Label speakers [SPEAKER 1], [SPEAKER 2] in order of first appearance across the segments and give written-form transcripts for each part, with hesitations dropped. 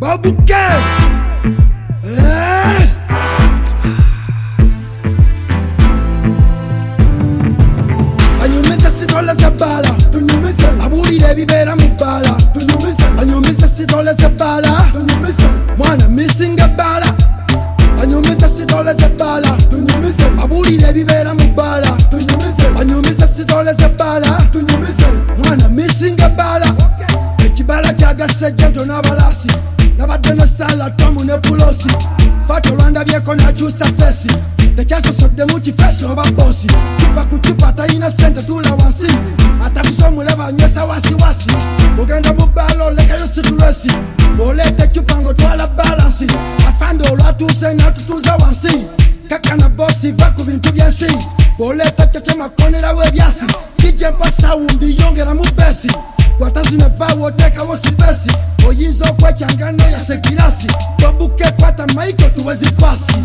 [SPEAKER 1] Babuke anyumisa sitole zebala abulire ebibera mu bbala anyumisa sitole zebala mwana missing ebbala anyumisa sitole zebala abulire ebibera mu bbala anyumisa sitole zebala mwana missing ebbala ekibala kyagasa jento n'abalasi nabadde ne sala tomu ne pulosi fata olwandabyeko nakyusa fesi tekyasosodde mu kifeesi oba bosi cupa ku cupa talina sente tula wansi atakusa omulaba anywesa wasiwasi ogenda mu bbaala olekayo situlesi bw'oleeta ecupa ng'otwala balansi afande olwatuuse n'atutuuza wansi kakana bosi va ku bintu byensi bw'oleeta kyetemakonerawo ebyasi kijempa sawundi yongera mu besi gwatazinevaawo oteekawo sipesi oyinza okwekyanga noyase girasi tobuke kwata maiko tuwezi fasi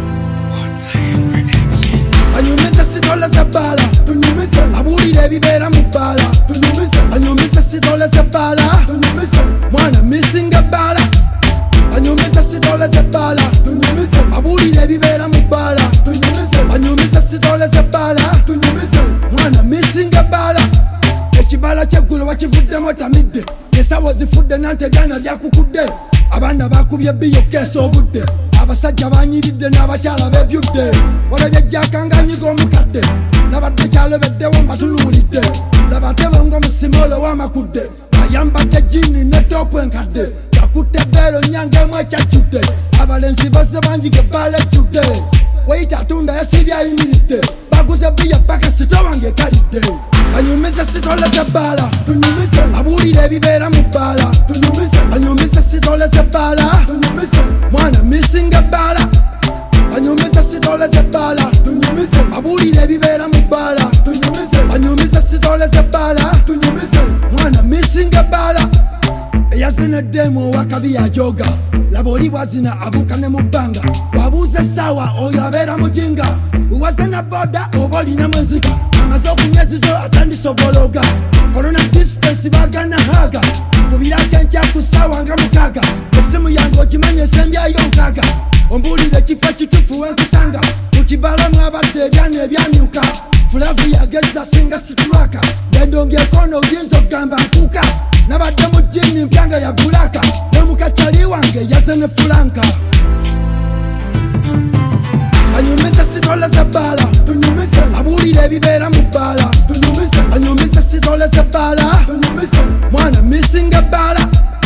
[SPEAKER 1] anyumisa sitole zebala abulire ebibera mu bbala anyumisa sitole zebala mwana missing ebbala anyumisa sitole zebala abulire ebibera mu bbala anyumisa sitole zebala mwana missing ebbala ekibala kyeggulo wakivuddemu otamidde esawo zifudde nante ebyana byakukudde abaana bakubye biyokeesa obudde abasajja banyiridde n'abakyala bebyudde walabye ejjakanganyiga omukadde nabadde kyalobeddewo mbatunuulidde labatebo ng'omusimolo w'amakudde ayambadde jini ne topu enkadde yakutte ebbeero nyangemu ekyajjudde abalenzi bazze bangi gebbala ejjudde weyita atunda yasibye ayimiridde baguze biya paka sitobange ekalidde anyumisa sitole zebbaala abulire ebibera mu bbaala anyumisa sitole zebbaala mwana missing ebbala anyumisa sitole zebbaala abulire ebibera mu bbaala anyumisa sitole zebbaala mwana missing ebbala eyazineddemu owakabi yajoga laba oli bwazina abuuka ne mu bbanga bwabuuza essaawa oyo abeera mujinga wazena boda oba olinamu enzika amaze okunyezizo atandise obologa corona distance bagana haga kubirako enkya ku ssaawa nga mukaaga essimu yange ogimanye esembyayo nkaaga ombuulire ekifo ekitufu wenkusanga mu kibalamu abadde ebyana ebyamyuka fulavu yageza singa situlwaka endongeekono oyinza okugamba nkuuka nabadde mu jini mpyanga ya bulaka nomukacali wange yaze ne fulanka anyumisa sitole zebbaala abulire ebibera mu bbaala anyumisa sitole zebbaala mwana missing ebbala